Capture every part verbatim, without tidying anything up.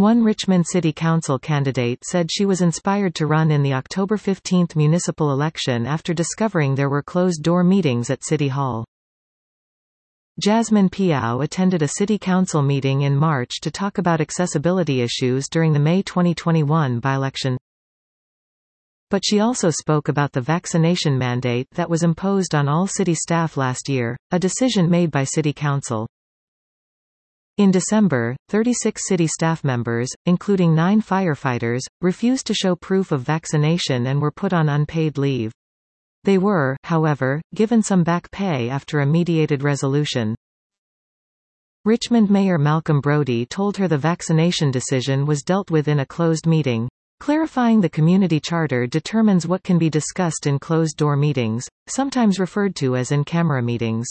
One Richmond City Council candidate said she was inspired to run in the October fifteenth municipal election after discovering there were closed-door meetings at City Hall. Jasmine Piao attended a city council meeting in March to talk about accessibility issues during the May twenty twenty-one by-election. But she also spoke about the vaccination mandate that was imposed on all city staff last year, a decision made by City Council. In December, thirty-six city staff members, including nine firefighters, refused to show proof of vaccination and were put on unpaid leave. They were, however, given some back pay after a mediated resolution. Richmond Mayor Malcolm Brody told her the vaccination decision was dealt with in a closed meeting, clarifying the community charter determines what can be discussed in closed-door meetings, sometimes referred to as in-camera meetings.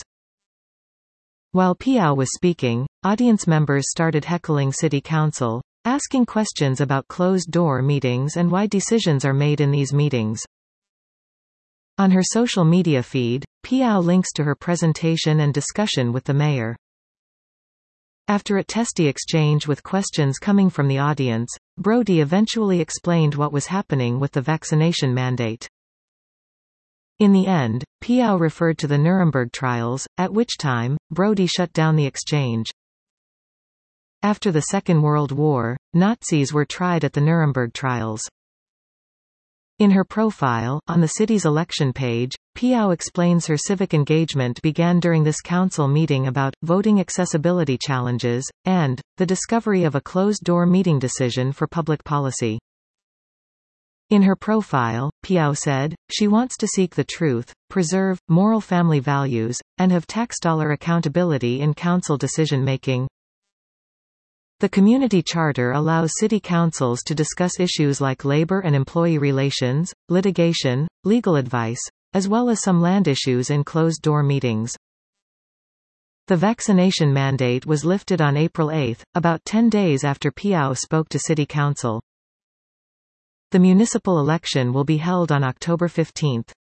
While Piao was speaking, audience members started heckling City Council, asking questions about closed-door meetings and why decisions are made in these meetings. On her social media feed, Piao links to her presentation and discussion with the mayor. After a testy exchange with questions coming from the audience, Brody eventually explained what was happening with the vaccination mandate. In the end, Piao referred to the Nuremberg trials, at which time, Brody shut down the exchange. After the Second World War, Nazis were tried at the Nuremberg trials. In her profile, on the city's election page, Piao explains her civic engagement began during this council meeting about voting accessibility challenges, and the discovery of a closed-door meeting decision for public policy. In her profile, Piao said, she wants to seek the truth, preserve moral family values, and have tax dollar accountability in council decision-making. The community charter allows city councils to discuss issues like labor and employee relations, litigation, legal advice, as well as some land issues in closed-door meetings. The vaccination mandate was lifted on April eighth, about ten days after Piao spoke to City Council. The municipal election will be held on October fifteenth.